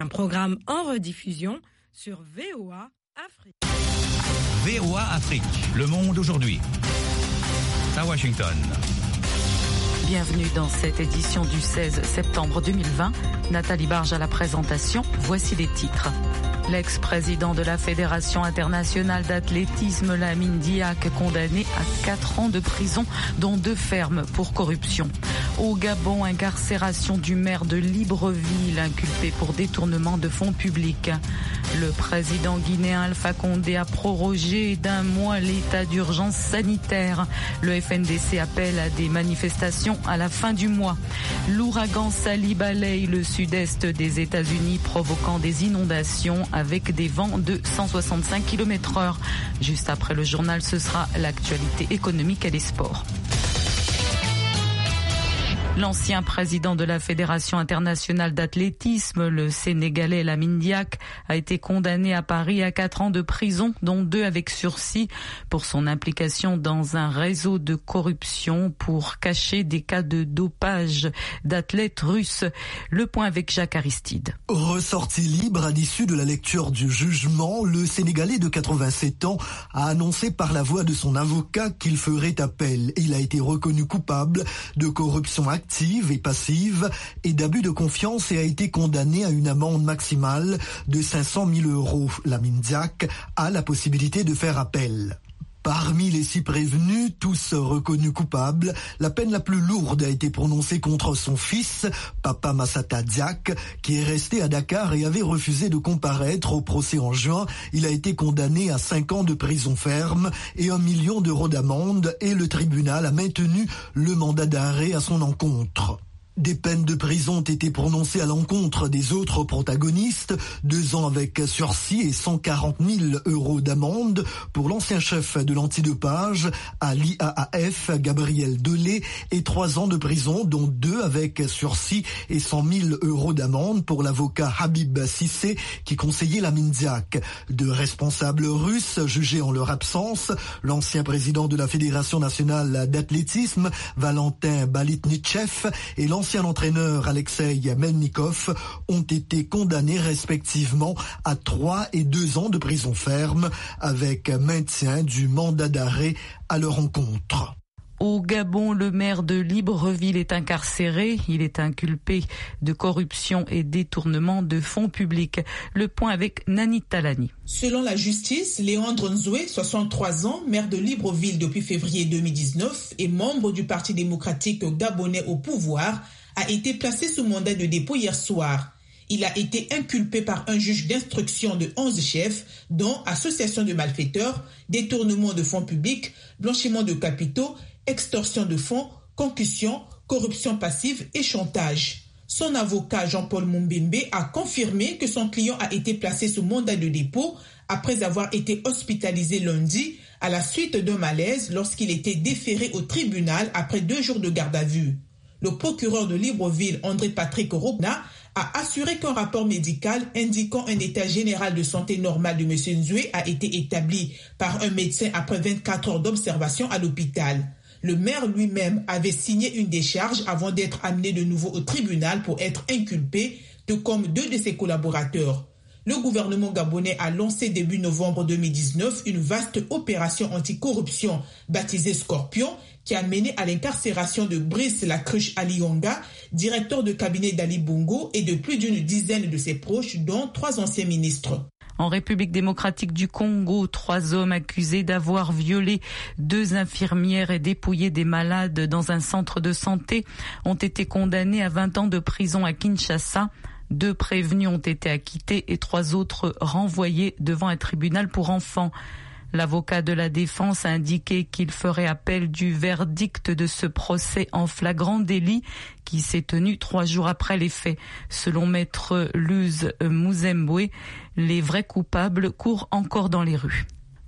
Un programme en rediffusion sur VOA Afrique. VOA Afrique, le monde aujourd'hui. À Washington. Bienvenue dans cette édition du 16 septembre 2020. Nathalie Barge à la présentation. Voici les titres. L'ex-président de la Fédération internationale d'athlétisme, Lamine Diack, condamné à 4 ans de prison, dont 2 fermes pour corruption. Au Gabon, incarcération du maire de Libreville, inculpé pour détournement de fonds publics. Le président guinéen Alpha Condé a prorogé d'1 mois l'état d'urgence sanitaire. Le FNDC appelle à des manifestations à la fin du mois. L'ouragan Sally balaye le sud-est des États-Unis, provoquant des inondations avec des vents de 165 km/h. Juste après le journal, ce sera l'actualité économique et les sports. L'ancien président de la Fédération internationale d'athlétisme, le Sénégalais Lamine Diack, a été condamné à Paris à 4 ans de prison, dont 2 avec sursis, pour son implication dans un réseau de corruption pour cacher des cas de dopage d'athlètes russes. Le point avec Jacques Aristide. Ressorti libre à l'issue de la lecture du jugement, le Sénégalais de 87 ans a annoncé par la voix de son avocat qu'il ferait appel. Il a été reconnu coupable de corruption active et passive et d'abus de confiance et a été condamné à une amende maximale de 500 000 €. Lamine Diack a la possibilité de faire appel. Parmi les 6 prévenus, tous reconnus coupables, la peine la plus lourde a été prononcée contre son fils, Papa Massata Diack, qui est resté à Dakar et avait refusé de comparaître au procès en juin. Il a été condamné à 5 ans de prison ferme et 1 million d'euros d'amende, et le tribunal a maintenu le mandat d'arrêt à son encontre. Des peines de prison ont été prononcées à l'encontre des autres protagonistes, 2 ans avec sursis et 140 000 € d'amende pour l'ancien chef de l'antidopage à l'IAAF, Gabriel Delay, et 3 ans de prison, dont 2 avec sursis et 100 000 € d'amende pour l'avocat Habib Sissé qui conseillait Lamine Diack. 2 responsables russes jugés en leur absence, l'ancien président de la Fédération nationale d'athlétisme, Valentin Balitnichev, et l'ancien entraîneur Alexei Melnikov, ont été condamnés respectivement à 3 et 2 ans de prison ferme avec maintien du mandat d'arrêt à leur encontre. Au Gabon, le maire de Libreville est incarcéré. Il est inculpé de corruption et détournement de fonds publics. Le point avec Nani Talani. Selon la justice, Léandre Nzoué, 63 ans, maire de Libreville depuis février 2019 et membre du Parti démocratique gabonais au pouvoir, a été placé sous mandat de dépôt hier soir. Il a été inculpé par un juge d'instruction de 11 chefs, dont association de malfaiteurs, détournement de fonds publics, blanchiment de capitaux, extorsion de fonds, concussion, corruption passive et chantage. Son avocat Jean-Paul Mumbembe a confirmé que son client a été placé sous mandat de dépôt après avoir été hospitalisé lundi à la suite d'un malaise lorsqu'il était déféré au tribunal après 2 jours de garde à vue. Le procureur de Libreville, André-Patrick Rogna, a assuré qu'un rapport médical indiquant un état général de santé normal de M. Nzoué a été établi par un médecin après 24 heures d'observation à l'hôpital. Le maire lui-même avait signé une décharge avant d'être amené de nouveau au tribunal pour être inculpé, tout comme 2 de ses collaborateurs. Le gouvernement gabonais a lancé début novembre 2019 une vaste opération anticorruption baptisée Scorpion, qui a mené à l'incarcération de Brice Lacruche Alionga, directeur de cabinet d'Ali Bongo, et de plus d'une dizaine de ses proches, dont 3 anciens ministres. En République démocratique du Congo, 3 hommes accusés d'avoir violé 2 infirmières et dépouillé des malades dans un centre de santé ont été condamnés à 20 ans de prison à Kinshasa. 2 prévenus ont été acquittés et 3 autres renvoyés devant un tribunal pour enfants. L'avocat de la défense a indiqué qu'il ferait appel du verdict de ce procès en flagrant délit qui s'est tenu 3 jours après les faits. Selon maître Luz Muzembwe, les vrais coupables courent encore dans les rues.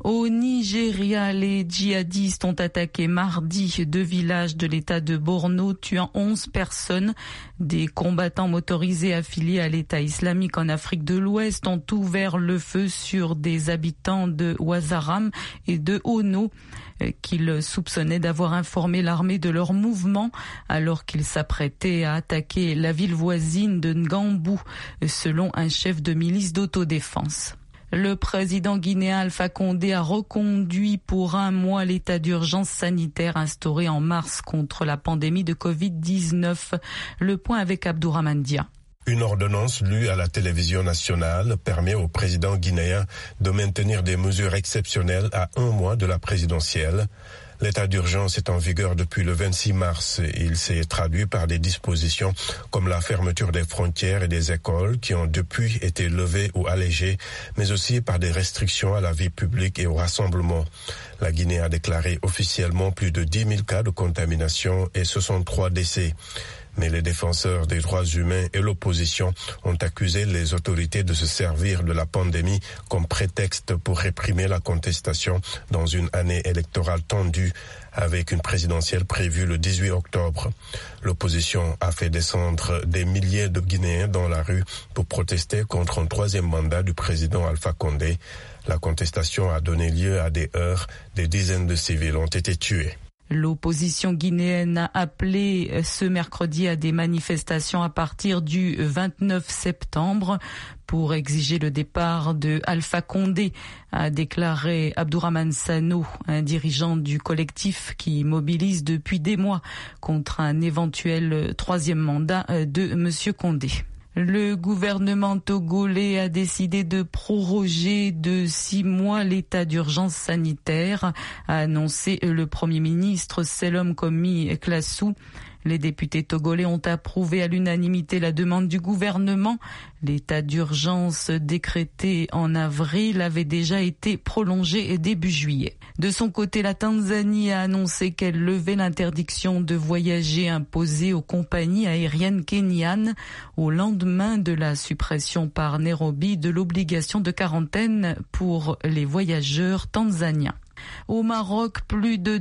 Au Nigeria, les djihadistes ont attaqué mardi 2 villages de l'état de Borno, tuant 11 personnes. Des combattants motorisés affiliés à l'État islamique en Afrique de l'Ouest ont ouvert le feu sur des habitants de Wazaram et de Ono qu'ils soupçonnaient d'avoir informé l'armée de leur mouvement alors qu'ils s'apprêtaient à attaquer la ville voisine de Ngambou, selon un chef de milice d'autodéfense. Le président guinéen Alpha Condé a reconduit pour 1 mois l'état d'urgence sanitaire instauré en mars contre la pandémie de Covid-19. Le point avec Abdourahmane Dia. Une ordonnance lue à la télévision nationale permet au président guinéen de maintenir des mesures exceptionnelles à 1 mois de la présidentielle. L'état d'urgence est en vigueur depuis le 26 mars. Il s'est traduit par des dispositions comme la fermeture des frontières et des écoles qui ont depuis été levées ou allégées, mais aussi par des restrictions à la vie publique et au rassemblement. La Guinée a déclaré officiellement plus de 10 000 cas de contamination et 63 décès. Mais les défenseurs des droits humains et l'opposition ont accusé les autorités de se servir de la pandémie comme prétexte pour réprimer la contestation dans une année électorale tendue avec une présidentielle prévue le 18 octobre. L'opposition a fait descendre des milliers de Guinéens dans la rue pour protester contre un 3e mandat du président Alpha Condé. La contestation a donné lieu à des heurts. Des dizaines de civils ont été tués. L'opposition guinéenne a appelé ce mercredi à des manifestations à partir du 29 septembre pour exiger le départ de Alpha Condé, a déclaré Abdourahmane Sano, un dirigeant du collectif qui mobilise depuis des mois contre un éventuel 3e mandat de Monsieur Condé. Le gouvernement togolais a décidé de proroger de 6 mois l'état d'urgence sanitaire, a annoncé le Premier ministre Selom Komi Klassou. Les députés togolais ont approuvé à l'unanimité la demande du gouvernement. L'état d'urgence décrété en avril avait déjà été prolongé début juillet. De son côté, la Tanzanie a annoncé qu'elle levait l'interdiction de voyager imposée aux compagnies aériennes kenyanes au lendemain de la suppression par Nairobi de l'obligation de quarantaine pour les voyageurs tanzaniens. Au Maroc, plus de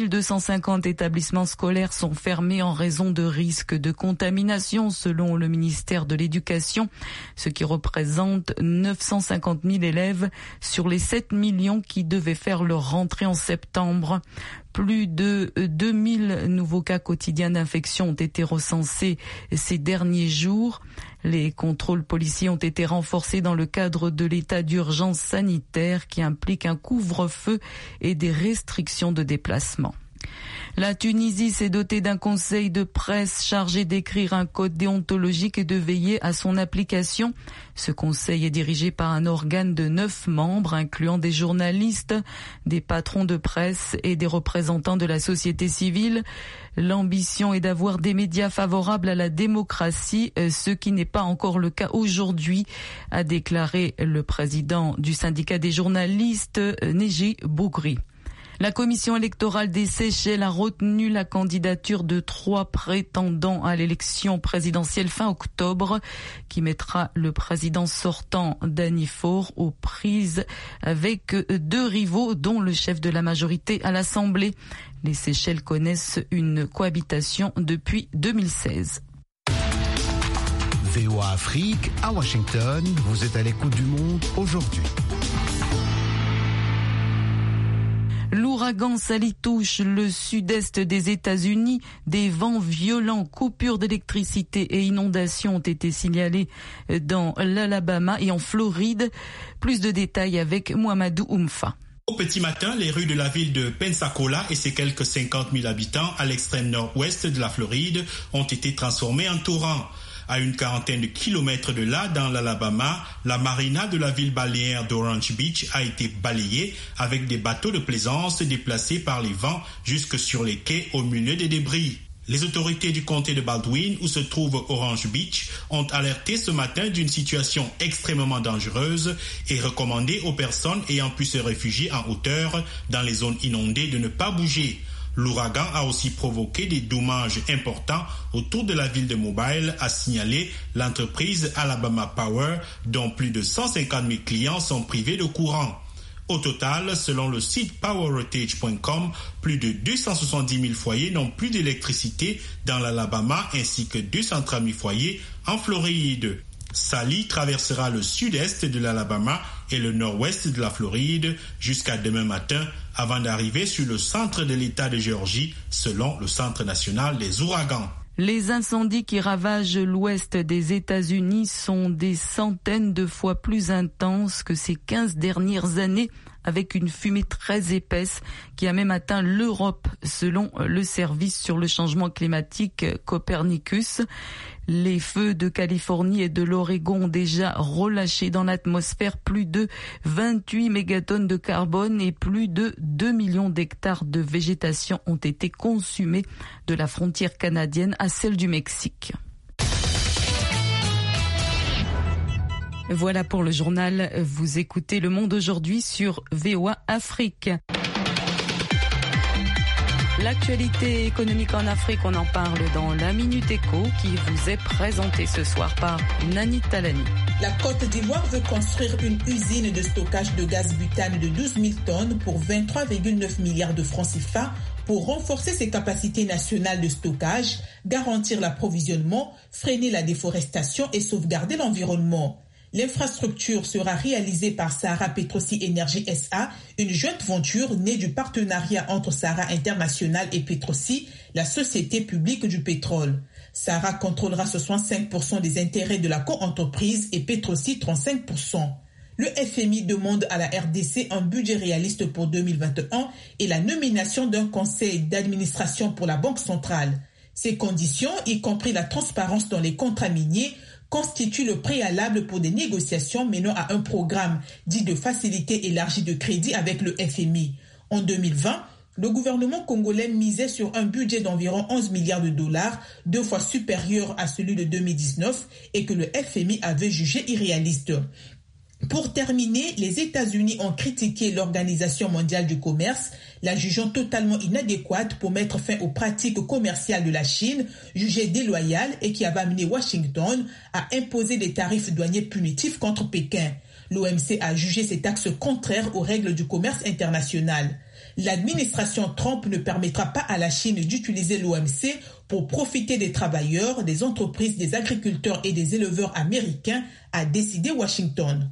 2250 établissements scolaires sont fermés en raison de risques de contamination, selon le ministère de l'Éducation, ce qui représente 950 000 élèves sur les 7 millions qui devaient faire leur rentrée en septembre. Plus de 2000 nouveaux cas quotidiens d'infection ont été recensés ces derniers jours. Les contrôles policiers ont été renforcés dans le cadre de l'état d'urgence sanitaire qui implique un couvre-feu et des restrictions de déplacement. La Tunisie s'est dotée d'un conseil de presse chargé d'écrire un code déontologique et de veiller à son application. Ce conseil est dirigé par un organe de 9 membres, incluant des journalistes, des patrons de presse et des représentants de la société civile. L'ambition est d'avoir des médias favorables à la démocratie, ce qui n'est pas encore le cas aujourd'hui, a déclaré le président du syndicat des journalistes, Neji Bougri. La commission électorale des Seychelles a retenu la candidature de 3 prétendants à l'élection présidentielle fin octobre, qui mettra le président sortant Dani Faure aux prises avec 2 rivaux, dont le chef de la majorité à l'Assemblée. Les Seychelles connaissent une cohabitation depuis 2016. VOA Afrique, à Washington, vous êtes à l'écoute du monde aujourd'hui. L'ouragan Sally touche le sud-est des États-Unis. Des vents violents, coupures d'électricité et inondations ont été signalés dans l'Alabama et en Floride. Plus de détails avec Mohamedou Oumfa. Au petit matin, les rues de la ville de Pensacola et ses quelques 50 000 habitants à l'extrême nord-ouest de la Floride ont été transformées en torrents. À une quarantaine de kilomètres de là, dans l'Alabama, la marina de la ville balnéaire d'Orange Beach a été balayée avec des bateaux de plaisance déplacés par les vents jusque sur les quais au milieu des débris. Les autorités du comté de Baldwin, où se trouve Orange Beach, ont alerté ce matin d'une situation extrêmement dangereuse et recommandé aux personnes ayant pu se réfugier en hauteur dans les zones inondées de ne pas bouger. L'ouragan a aussi provoqué des dommages importants autour de la ville de Mobile, a signalé l'entreprise Alabama Power, dont plus de 150 000 clients sont privés de courant. Au total, selon le site powerheritage.com, plus de 270 000 foyers n'ont plus d'électricité dans l'Alabama ainsi que 230 000 foyers en Floride. Sally traversera le sud-est de l'Alabama et le nord-ouest de la Floride jusqu'à demain matin avant d'arriver sur le centre de l'État de Géorgie selon le Centre national des ouragans. Les incendies qui ravagent l'ouest des États-Unis sont des centaines de fois plus intenses que ces 15 dernières années, avec une fumée très épaisse qui a même atteint l'Europe, selon le service sur le changement climatique Copernicus. Les feux de Californie et de l'Oregon ont déjà relâché dans l'atmosphère plus de 28 mégatonnes de carbone et plus de 2 millions d'hectares de végétation ont été consumés de la frontière canadienne à celle du Mexique. Voilà pour le journal. Vous écoutez Le Monde aujourd'hui sur VOA Afrique. L'actualité économique en Afrique, on en parle dans la Minute Éco qui vous est présentée ce soir par Nani Talani. La Côte d'Ivoire veut construire une usine de stockage de gaz butane de 12 000 tonnes pour 23,9 milliards de francs CFA pour renforcer ses capacités nationales de stockage, garantir l'approvisionnement, freiner la déforestation et sauvegarder l'environnement. L'infrastructure sera réalisée par Sahara Petrosi Energy SA, une jointe venture née du partenariat entre Sahara International et Petrosi, la société publique du pétrole. Sahara contrôlera 65% des intérêts de la co-entreprise et Petrosi 35%. Le FMI demande à la RDC un budget réaliste pour 2021 et la nomination d'un conseil d'administration pour la Banque centrale. Ces conditions, y compris la transparence dans les contrats miniers, constitue le préalable pour des négociations menant à un programme dit de facilité élargie de crédit avec le FMI. En 2020, le gouvernement congolais misait sur un budget d'environ 11 milliards de dollars, 2 fois supérieur à celui de 2019 et que le FMI avait jugé irréaliste. Pour terminer, les États-Unis ont critiqué l'Organisation mondiale du commerce, la jugeant totalement inadéquate pour mettre fin aux pratiques commerciales de la Chine, jugée déloyale et qui avait amené Washington à imposer des tarifs douaniers punitifs contre Pékin. L'OMC a jugé ces taxes contraires aux règles du commerce international. L'administration Trump ne permettra pas à la Chine d'utiliser l'OMC pour profiter des travailleurs, des entreprises, des agriculteurs et des éleveurs américains, a décidé Washington.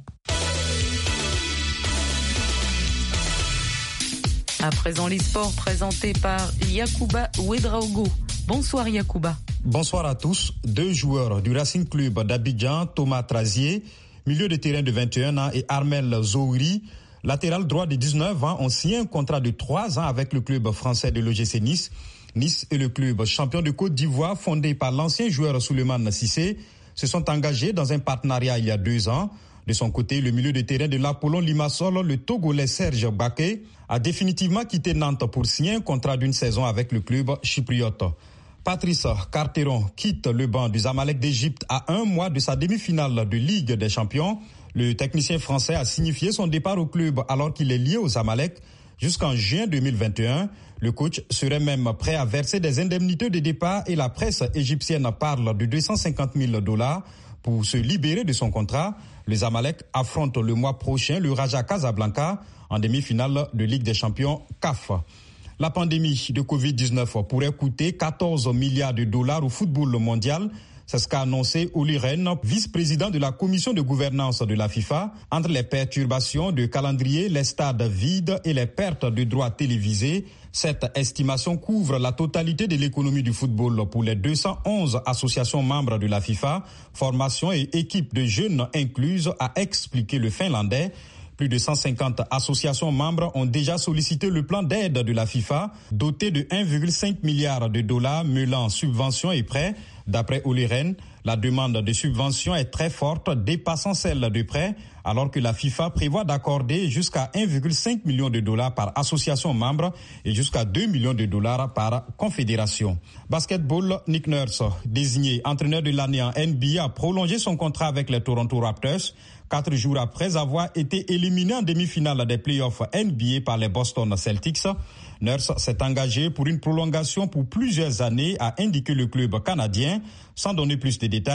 À présent, les sports présentés par Yacouba Ouedraogo. Bonsoir Yacouba. Bonsoir à tous. 2 joueurs du Racing Club d'Abidjan, Thomas Trazier, milieu de terrain de 21 ans, et Armel Zouri, latéral droit de 19 ans, ont signé un contrat de 3 ans avec le club français de l'OGC Nice. Nice est le club champion de Côte d'Ivoire fondé par l'ancien joueur Souleymane Cissé. Se sont engagés dans un partenariat il y a 2 ans. De son côté, le milieu de terrain de l'Apollon Limassol, le Togolais Serge Baké, a définitivement quitté Nantes pour signer un contrat d'une saison avec le club chypriote. Patrice Carteron quitte le banc du Zamalek d'Égypte à 1 mois de sa demi-finale de Ligue des Champions. Le technicien français a signifié son départ au club alors qu'il est lié au Zamalek jusqu'en juin 2021. Le coach serait même prêt à verser des indemnités de départ et la presse égyptienne parle de $250,000 pour se libérer de son contrat. Les Zamalek affrontent le mois prochain le Raja Casablanca en demi-finale de Ligue des Champions CAF. La pandémie de Covid-19 pourrait coûter $14 milliards au football mondial. C'est ce qu'a annoncé Olli Rehn, vice-président de la commission de gouvernance de la FIFA. Entre les perturbations de calendrier, les stades vides et les pertes de droits télévisés, cette estimation couvre la totalité de l'économie du football pour les 211 associations membres de la FIFA, formation et équipes de jeunes incluses, a expliqué le Finlandais. Plus de 150 associations membres ont déjà sollicité le plan d'aide de la FIFA, doté de $1,5 milliard mêlant subventions et prêts. D'après Olli Rehn, la demande de subvention est très forte, dépassant celle de prêts, alors que la FIFA prévoit d'accorder jusqu'à $1,5 million par association membre et jusqu'à $2 millions par confédération. Basketball, Nick Nurse, désigné entraîneur de l'année en NBA, a prolongé son contrat avec les Toronto Raptors. 4 jours après avoir été éliminé en demi-finale des playoffs NBA par les Boston Celtics. Nurse s'est engagé pour une prolongation pour plusieurs années, a indiqué le club canadien. Sans donner plus de détails,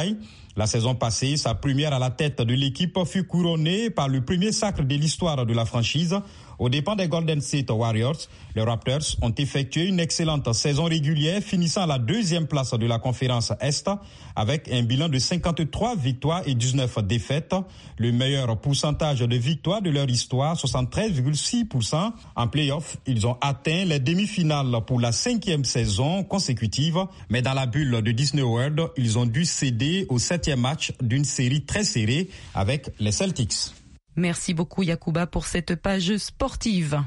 La saison passée, sa première à la tête de l'équipe fut couronnée par le premier sacre de l'histoire de la franchise. Aux dépens des Golden State Warriors, les Raptors ont effectué une excellente saison régulière, finissant à la 2e place de la conférence Est avec un bilan de 53 victoires et 19 défaites. Le meilleur pourcentage de victoires de leur histoire, 73,6%. En play-off, ils ont atteint les demi-finales pour la 5e saison consécutive. Mais dans la bulle de Disney World, ils ont dû céder au 7e match d'une série très serrée avec les Celtics. Merci beaucoup Yacouba pour cette page sportive.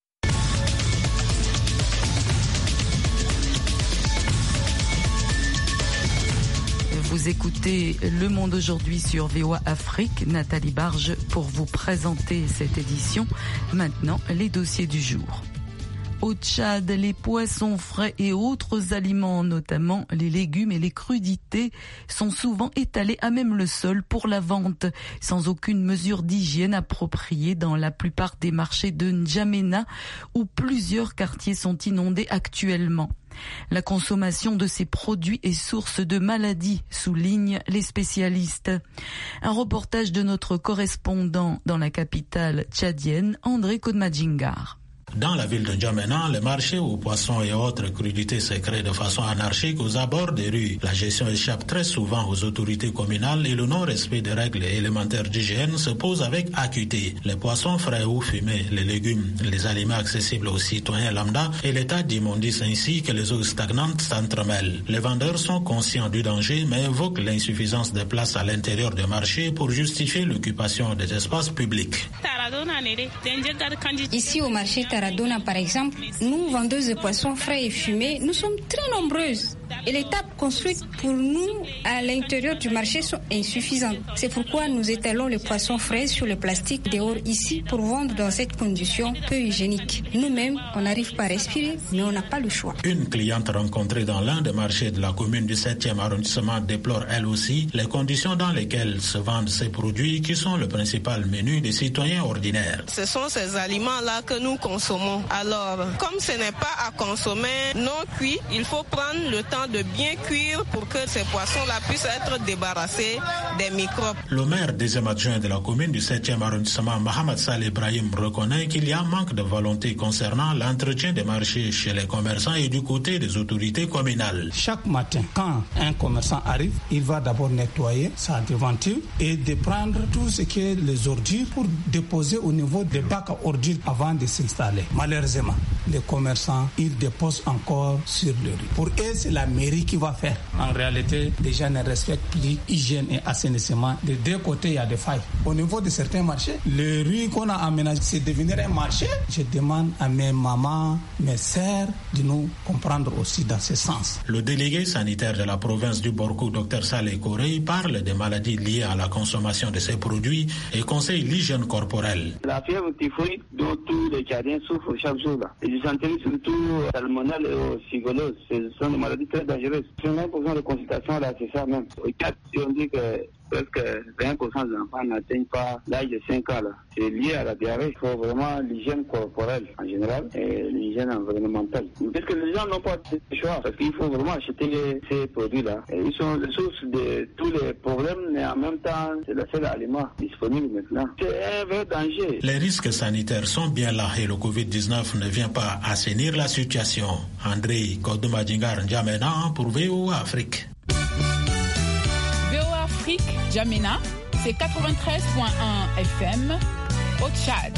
Vous écoutez Le Monde aujourd'hui sur VOA Afrique. Nathalie Barge pour vous présenter cette édition. Maintenant, les dossiers du jour. Au Tchad, les poissons frais et autres aliments, notamment les légumes et les crudités, sont souvent étalés à même le sol pour la vente, sans aucune mesure d'hygiène appropriée dans la plupart des marchés de N'Djamena, où plusieurs quartiers sont inondés actuellement. La consommation de ces produits est source de maladies, soulignent les spécialistes. Un reportage de notre correspondant dans la capitale tchadienne, André Kodmadjingar. Dans la ville de N'Djamena, les marchés aux poissons et autres crudités se créent de façon anarchique aux abords des rues. La gestion échappe très souvent aux autorités communales et le non-respect des règles élémentaires d'hygiène se pose avec acuité. Les poissons frais ou fumés, les légumes, les aliments accessibles aux citoyens lambda et l'état d'immondice ainsi que les eaux stagnantes s'entremêlent. Les vendeurs sont conscients du danger mais évoquent l'insuffisance des places à l'intérieur des marchés pour justifier l'occupation des espaces publics. Ici au marché Taradona, par exemple, nous, vendeuses de poissons frais et fumés, nous sommes très nombreuses. Et les tables construites pour nous à l'intérieur du marché sont insuffisantes. C'est pourquoi nous étalons les poissons frais sur le plastique dehors ici pour vendre dans cette condition peu hygiénique. Nous-mêmes, on n'arrive pas à respirer, mais on n'a pas le choix. Une cliente rencontrée dans l'un des marchés de la commune du 7e arrondissement déplore elle aussi les conditions dans lesquelles se vendent ces produits qui sont le principal menu des citoyens ordinaires. Ce sont ces aliments-là que nous consommons. Alors, comme ce n'est pas à consommer non cuit, il faut prendre le temps de bien cuire pour que ces poissons-là puissent être débarrassés des microbes. Le maire deuxième adjoint de la commune du 7e arrondissement, Mohamed Saleh Ibrahim, reconnaît qu'il y a manque de volonté concernant l'entretien des marchés chez les commerçants et du côté des autorités communales. Chaque matin, quand un commerçant arrive, il va d'abord nettoyer sa devanture et de prendre tout ce qui est les ordures pour déposer au niveau des bacs à ordures avant de s'installer. Malheureusement, les commerçants, ils déposent encore sur le riz. Pour eux, c'est la mairie qui va faire. En réalité, les gens ne respectent plus hygiène et assainissement. De deux côtés, il y a des failles. Au niveau de certains marchés, le riz qu'on a aménagé, c'est devenir un marché. Je demande à mes mamans, mes sœurs, de nous comprendre aussi dans ce sens. Le délégué sanitaire de la province du Borkou, Dr Saleh Korey, parle des maladies liées à la consommation de ces produits et conseille l'hygiène corporelle. La fièvre typhoïde dont tous les Tchadiens souffrent chaque jour. Et dysenterie, surtout salmonelle et osigolose, ce sont des maladies très dangereuses. 50% de consultation, là, c'est ça même. Au Tchad, si on dit que presque 20% des enfants n'atteignent pas l'âge de 5 ans. Là. C'est lié à la diarrhée. Il faut vraiment l'hygiène corporelle en général et l'hygiène environnementale. Parce que les gens n'ont pas de choix. Parce qu'il faut vraiment acheter ces produits-là. Et ils sont la source de tous les problèmes, mais en même temps, c'est le seul aliment disponible maintenant. C'est un vrai danger. Les risques sanitaires sont bien là et le Covid-19 ne vient pas assainir la situation. André Kodmadjingar N'Djamena pour VOA Afrique. N'Djamena, c'est 93.1 FM au Tchad.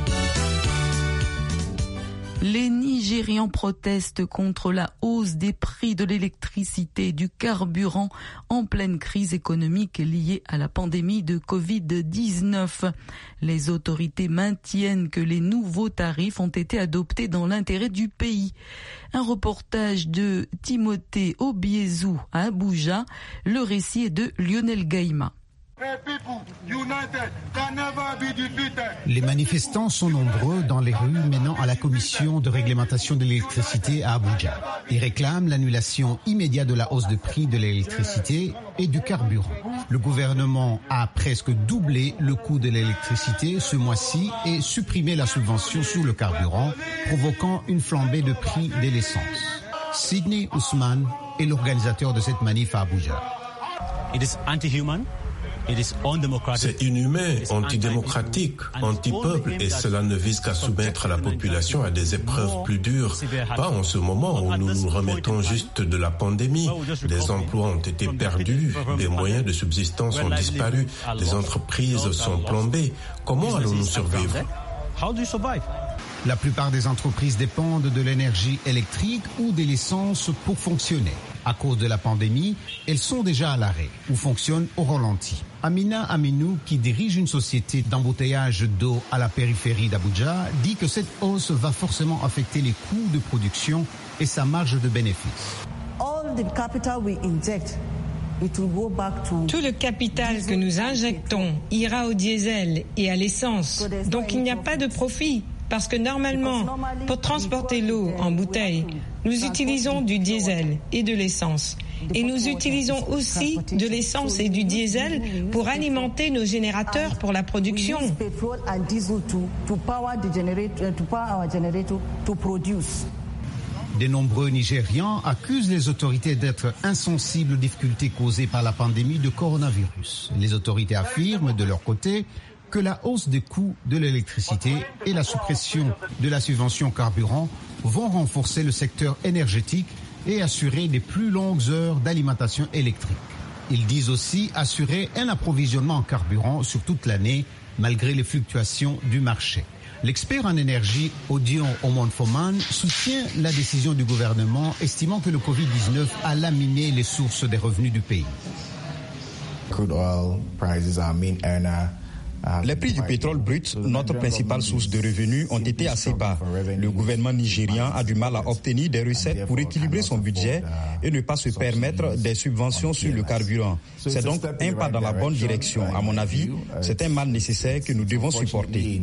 Les Nigérians protestent contre la hausse des prix de l'électricité et du carburant en pleine crise économique liée à la pandémie de Covid-19. Les autorités maintiennent que les nouveaux tarifs ont été adoptés dans l'intérêt du pays. Un reportage de Timothée Obiezou à Abuja. Le récit est de Lionel Gaïma. Les manifestants sont nombreux dans les rues menant à la commission de réglementation de l'électricité à Abuja. Ils réclament l'annulation immédiate de la hausse de prix de l'électricité et du carburant. Le gouvernement a presque doublé le coût de l'électricité ce mois-ci et supprimé la subvention sur le carburant, provoquant une flambée de prix de l'essence. Sidney Ousmane est l'organisateur de cette manif à Abuja. C'est inhumain, antidémocratique, anti-peuple, et cela ne vise qu'à soumettre la population à des épreuves plus dures. Pas en ce moment où nous nous remettons juste de la pandémie. Des emplois ont été perdus, des moyens de subsistance ont disparu, des entreprises sont plombées. Comment allons-nous survivre? La plupart des entreprises dépendent de l'énergie électrique ou de l'essence pour fonctionner. À cause de la pandémie, elles sont déjà à l'arrêt ou fonctionnent au ralenti. Amina Aminou, qui dirige une société d'embouteillage d'eau à la périphérie d'Abuja, dit que cette hausse va forcément affecter les coûts de production et sa marge de bénéfice. Tout le capital que nous injectons ira au diesel et à l'essence. Donc il n'y a pas de profit. Parce que normalement, pour transporter l'eau en bouteille, nous utilisons du diesel et de l'essence. Et nous utilisons aussi de l'essence et du diesel pour alimenter nos générateurs pour la production. De nombreux Nigérians accusent les autorités d'être insensibles aux difficultés causées par la pandémie de coronavirus. Les autorités affirment de leur côté que la hausse des coûts de l'électricité et la suppression de la subvention carburant vont renforcer le secteur énergétique et assurer des plus longues heures d'alimentation électrique. Ils disent aussi assurer un approvisionnement en carburant sur toute l'année malgré les fluctuations du marché. L'expert en énergie Odion Omonfoman soutient la décision du gouvernement, estimant que le Covid-19 a laminé les sources des revenus du pays. Les prix du pétrole brut, notre principale source de revenus, ont été assez bas. Le gouvernement nigérian a du mal à obtenir des recettes pour équilibrer son budget et ne pas se permettre des subventions sur le carburant. C'est donc un pas dans la bonne direction. À mon avis, c'est un mal nécessaire que nous devons supporter.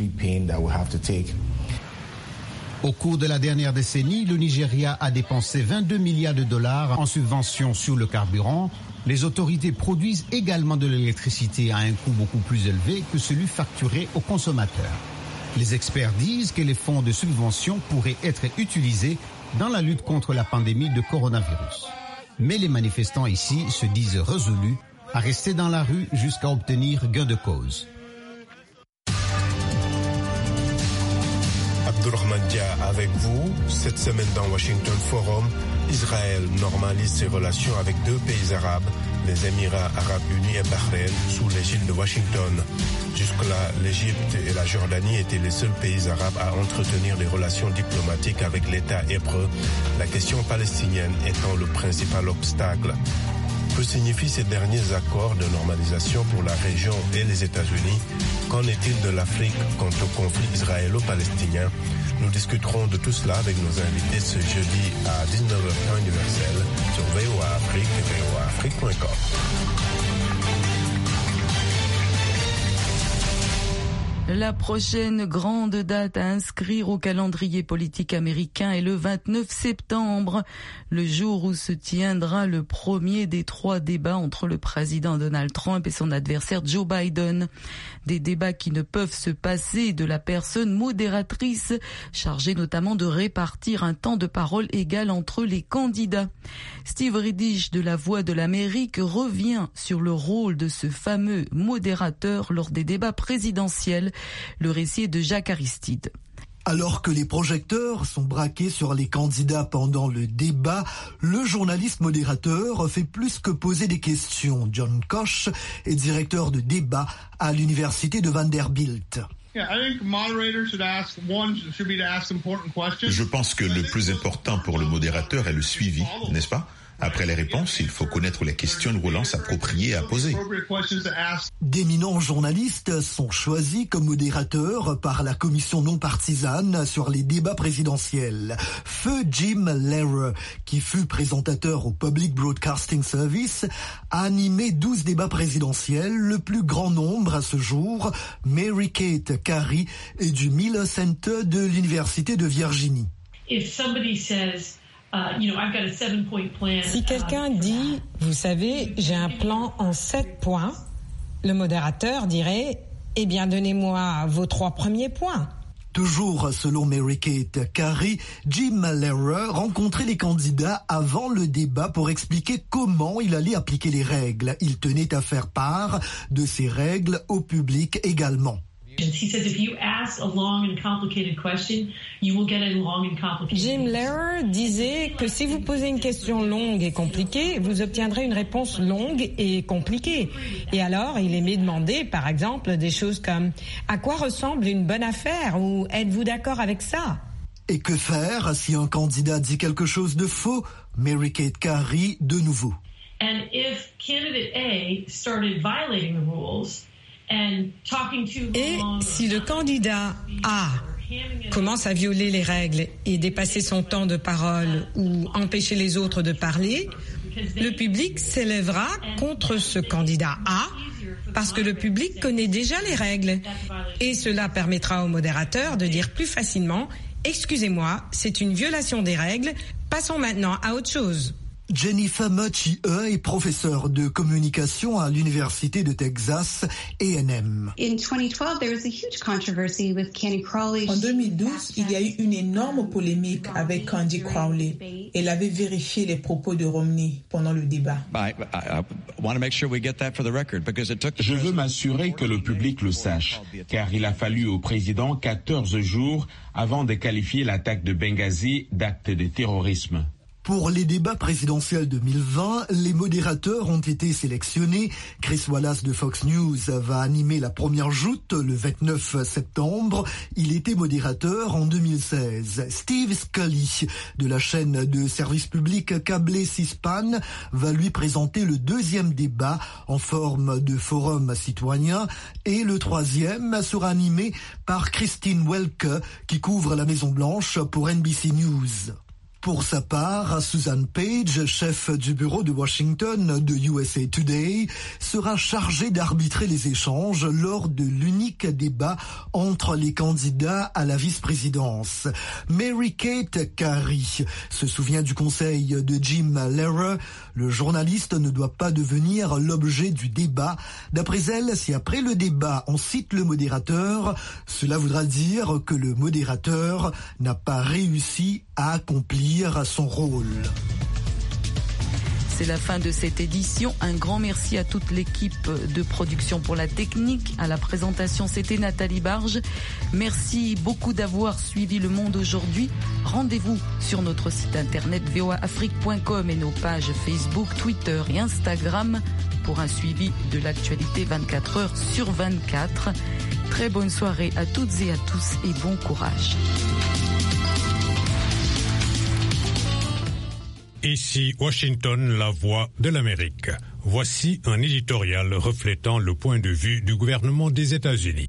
Au cours de la dernière décennie, le Nigeria a dépensé 22 milliards de dollars en subventions sur le carburant. Les autorités produisent également de l'électricité à un coût beaucoup plus élevé que celui facturé aux consommateurs. Les experts disent que les fonds de subvention pourraient être utilisés dans la lutte contre la pandémie de coronavirus. Mais les manifestants ici se disent résolus à rester dans la rue jusqu'à obtenir gain de cause. Abdulrahman Dia avec vous. Cette semaine dans Washington Forum, Israël normalise ses relations avec deux pays arabes, les Émirats arabes unis et Bahreïn, sous l'égide de Washington. Jusque-là, l'Égypte et la Jordanie étaient les seuls pays arabes à entretenir des relations diplomatiques avec l'État hébreu, la question palestinienne étant le principal obstacle. Que signifient ces derniers accords de normalisation pour la région et les États-Unis? Qu'en est-il de l'Afrique quant au conflit israélo-palestinien? Nous discuterons de tout cela avec nos invités ce jeudi à 19h universel sur VOA Afrique et voaafrique.com. La prochaine grande date à inscrire au calendrier politique américain est le 29 septembre, le jour où se tiendra le premier des 3 débats entre le président Donald Trump et son adversaire Joe Biden. Des débats qui ne peuvent se passer de la personne modératrice, chargée notamment de répartir un temps de parole égal entre les candidats. Steve Riddish de La Voix de l'Amérique revient sur le rôle de ce fameux modérateur lors des débats présidentiels. Le récit est de Jacques Aristide. Alors que les projecteurs sont braqués sur les candidats pendant le débat, le journaliste modérateur fait plus que poser des questions. John Koch est directeur de débat à l'université de Vanderbilt. Je pense que le plus important pour le modérateur est le suivi, n'est-ce pas? Après les réponses, il faut connaître les questions de relance appropriées à poser. D'éminents journalistes sont choisis comme modérateurs par la commission non partisane sur les débats présidentiels. Feu Jim Lehrer, qui fut présentateur au Public Broadcasting Service, a animé 12 débats présidentiels, le plus grand nombre à ce jour. Mary-Kate Carey est du Miller Center de l'Université de Virginie. Si quelqu'un dit, vous savez, j'ai un plan en 7 points, le modérateur dirait, eh bien, donnez-moi vos 3 premiers points. Toujours selon Mary-Kate Carey, Jim Lehrer rencontrait les candidats avant le débat pour expliquer comment il allait appliquer les règles. Il tenait à faire part de ces règles au public également. Jim Lehrer disait que si vous posez une question longue et compliquée, vous obtiendrez une réponse longue et compliquée. Et alors, il aimait demander, par exemple, des choses comme « À quoi ressemble une bonne affaire ?» ou « Êtes-vous d'accord avec ça ?» Et que faire si un candidat dit quelque chose de faux? Mary-Kate Carey de nouveau. And if candidate A started violating the rules, et si le candidat A commence à violer les règles et dépasser son temps de parole ou empêcher les autres de parler, le public s'élèvera contre ce candidat A parce que le public connaît déjà les règles. Et cela permettra au modérateur de dire plus facilement « Excusez-moi, c'est une violation des règles, passons maintenant à autre chose ». Jennifer Mochi est professeure de communication à l'Université de Texas A&M. En 2012, il y a eu une énorme polémique avec Candy Crowley. Elle avait vérifié les propos de Romney pendant le débat. Je veux m'assurer que le public le sache, car il a fallu au président 14 jours avant de qualifier l'attaque de Benghazi d'acte de terrorisme. Pour les débats présidentiels 2020, les modérateurs ont été sélectionnés. Chris Wallace de Fox News va animer la première joute le 29 septembre. Il était modérateur en 2016. Steve Scully de la chaîne de service public câblé C-SPAN va lui présenter le deuxième débat en forme de forum citoyen. Et le troisième sera animé par Christine Welke qui couvre la Maison-Blanche pour NBC News. Pour sa part, Susan Page, chef du bureau de Washington de USA Today, sera chargée d'arbitrer les échanges lors de l'unique débat entre les candidats à la vice-présidence. Mary-Kate Carey se souvient du conseil de Jim Lehrer. Le journaliste ne doit pas devenir l'objet du débat. D'après elle, si après le débat on cite le modérateur, cela voudra dire que le modérateur n'a pas réussi à accomplir à son rôle. C'est la fin de cette édition. Un grand merci à toute l'équipe de production pour la technique. À la présentation, c'était Nathalie Barge. Merci beaucoup d'avoir suivi Le Monde aujourd'hui. Rendez-vous sur notre site internet voaafrique.com et nos pages Facebook, Twitter et Instagram pour un suivi de l'actualité 24 heures sur 24. Très bonne soirée à toutes et à tous et bon courage. Ici Washington, la voix de l'Amérique. Voici un éditorial reflétant le point de vue du gouvernement des États-Unis.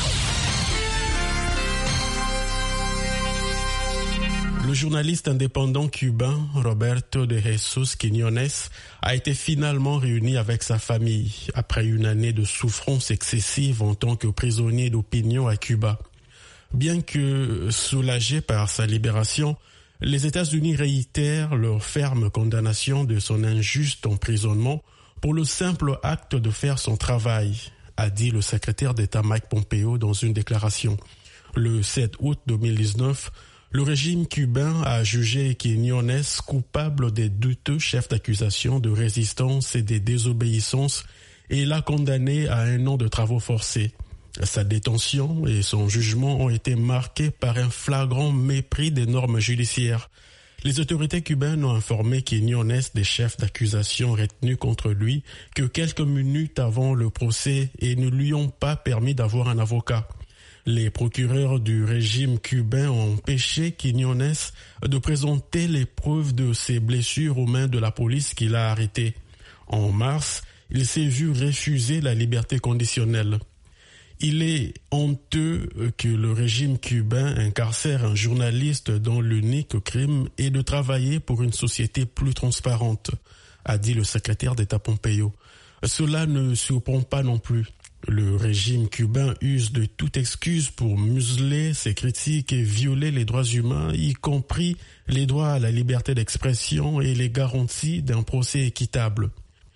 Le journaliste indépendant cubain Roberto de Jesus Quiñones a été finalement réuni avec sa famille après une année de souffrance excessive en tant que prisonnier d'opinion à Cuba. Bien que soulagé par sa libération, les États-Unis réitèrent leur ferme condamnation de son injuste emprisonnement pour le simple acte de faire son travail, a dit le secrétaire d'État Mike Pompeo dans une déclaration. Le 7 août 2019, le régime cubain a jugé Quiñones coupable des douteux chefs d'accusation de résistance et de désobéissance et l'a condamné à 1 an de travaux forcés. Sa détention et son jugement ont été marqués par un flagrant mépris des normes judiciaires. Les autorités cubaines ont informé Quiñones des chefs d'accusation retenus contre lui que quelques minutes avant le procès et ne lui ont pas permis d'avoir un avocat. Les procureurs du régime cubain ont empêché Quiñones de présenter les preuves de ses blessures aux mains de la police qui l'a arrêté. En mars, il s'est vu refuser la liberté conditionnelle. Il est honteux que le régime cubain incarcère un journaliste dont l'unique crime est de travailler pour une société plus transparente, a dit le secrétaire d'État Pompeo. Cela ne surprend pas non plus. Le régime cubain use de toute excuse pour museler ses critiques et violer les droits humains, y compris les droits à la liberté d'expression et les garanties d'un procès équitable.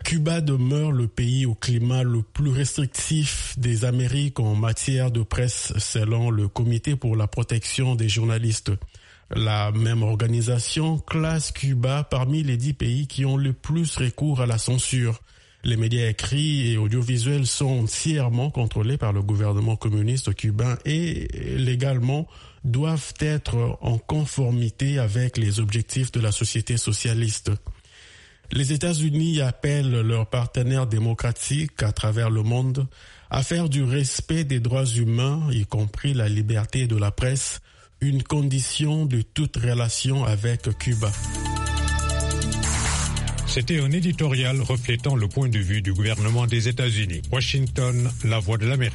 Cuba demeure le pays au climat le plus restrictif des Amériques en matière de presse, selon le Comité pour la protection des journalistes. La même organisation classe Cuba parmi les 10 pays qui ont le plus recours à la censure. Les médias écrits et audiovisuels sont entièrement contrôlés par le gouvernement communiste cubain et légalement doivent être en conformité avec les objectifs de la société socialiste. Les États-Unis appellent leurs partenaires démocratiques à travers le monde à faire du respect des droits humains, y compris la liberté de la presse, une condition de toute relation avec Cuba. C'était un éditorial reflétant le point de vue du gouvernement des États-Unis. Washington, la voix de l'Amérique.